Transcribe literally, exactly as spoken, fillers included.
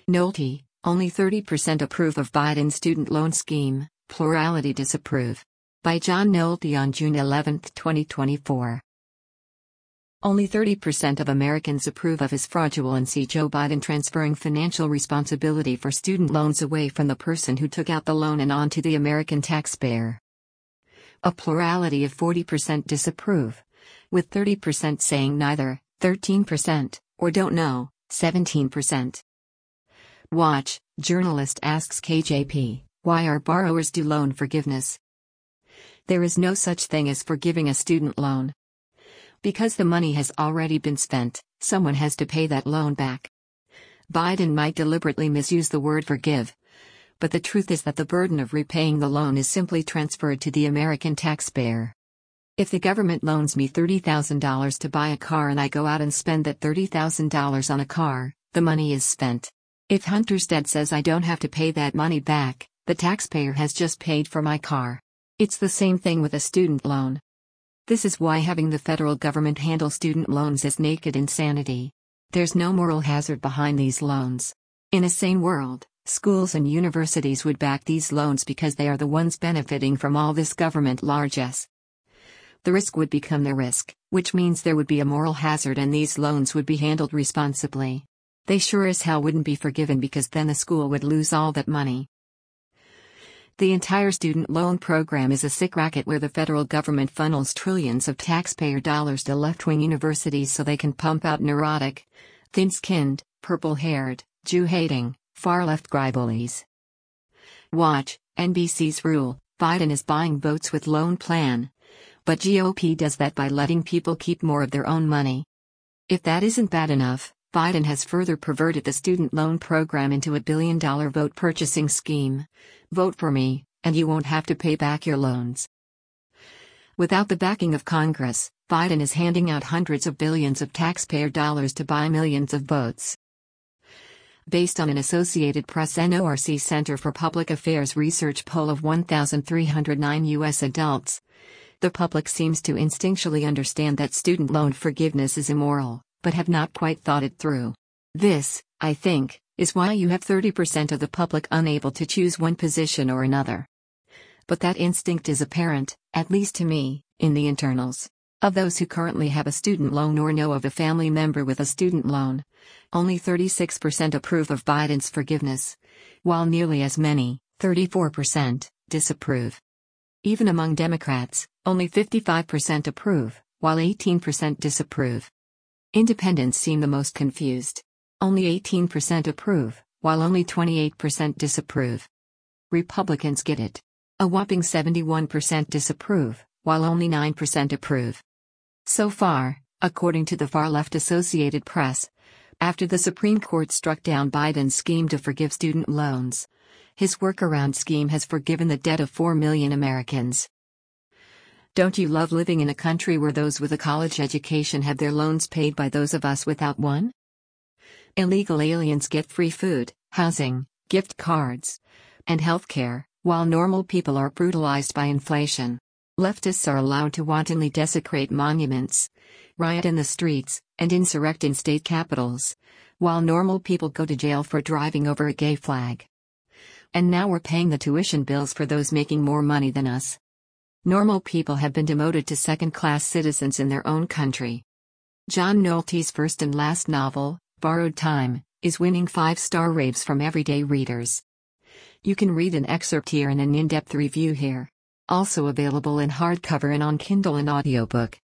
Nolte, only thirty percent approve of Biden's student loan scheme, plurality disapprove. By John Nolte on June eleventh, twenty twenty-four. Only thirty percent of Americans approve of his fraudulency Joe Biden transferring financial responsibility for student loans away from the person who took out the loan and onto the American taxpayer. A plurality of forty percent disapprove, with thirty percent saying neither, thirteen percent, or don't know, seventeen percent. Watch, journalist asks K J P, why are borrowers due loan forgiveness? There is no such thing as forgiving a student loan. Because the money has already been spent, someone has to pay that loan back. Biden might deliberately misuse the word forgive, but the truth is that the burden of repaying the loan is simply transferred to the American taxpayer. If the government loans me thirty thousand dollars to buy a car and I go out and spend that thirty thousand dollars on a car, the money is spent. If Hunter's dad says I don't have to pay that money back, the taxpayer has just paid for my car. It's the same thing with a student loan. This is why having the federal government handle student loans is naked insanity. There's no moral hazard behind these loans. In a sane world, schools and universities would back these loans because they are the ones benefiting from all this government largesse. The risk would become their risk, which means there would be a moral hazard and these loans would be handled responsibly. They sure as hell wouldn't be forgiven because then the school would lose all that money. The entire student loan program is a sick racket where the federal government funnels trillions of taxpayer dollars to left-wing universities so they can pump out neurotic, thin-skinned, purple-haired, Jew-hating, far-left grybullies. Watch, N B C's rule, Biden is buying votes with loan plan. But G O P does that by letting people keep more of their own money. If that isn't bad enough, Biden has further perverted the student loan program into a billion-dollar vote purchasing scheme. Vote for me, and you won't have to pay back your loans. Without the backing of Congress, Biden is handing out hundreds of billions of taxpayer dollars to buy millions of votes. Based on an Associated Press N O R C Center for Public Affairs research poll of one thousand three hundred nine U S adults, the public seems to instinctually understand that student loan forgiveness is immoral, but have not quite thought it through. This, I think, is why you have thirty percent of the public unable to choose one position or another. But that instinct is apparent, at least to me, in the internals. Of those who currently have a student loan or know of a family member with a student loan, only thirty-six percent approve of Biden's forgiveness, while nearly as many, thirty-four percent, disapprove. Even among Democrats, only fifty-five percent approve, while eighteen percent disapprove. Independents seem the most confused. Only eighteen percent approve, while only twenty-eight percent disapprove. Republicans get it. A whopping seventy-one percent disapprove, while only nine percent approve. So far, according to the far-left Associated Press, after the Supreme Court struck down Biden's scheme to forgive student loans, his workaround scheme has forgiven the debt of four million Americans. Don't you love living in a country where those with a college education have their loans paid by those of us without one? Illegal aliens get free food, housing, gift cards, and health care, while normal people are brutalized by inflation. Leftists are allowed to wantonly desecrate monuments, riot in the streets, and insurrect in state capitals, while normal people go to jail for driving over a gay flag. And now we're paying the tuition bills for those making more money than us. Normal people have been demoted to second-class citizens in their own country. John Nolte's first and last novel, Borrowed Time, is winning five-star raves from everyday readers. You can read an excerpt here and an in-depth review here. Also available in hardcover and on Kindle and audiobook.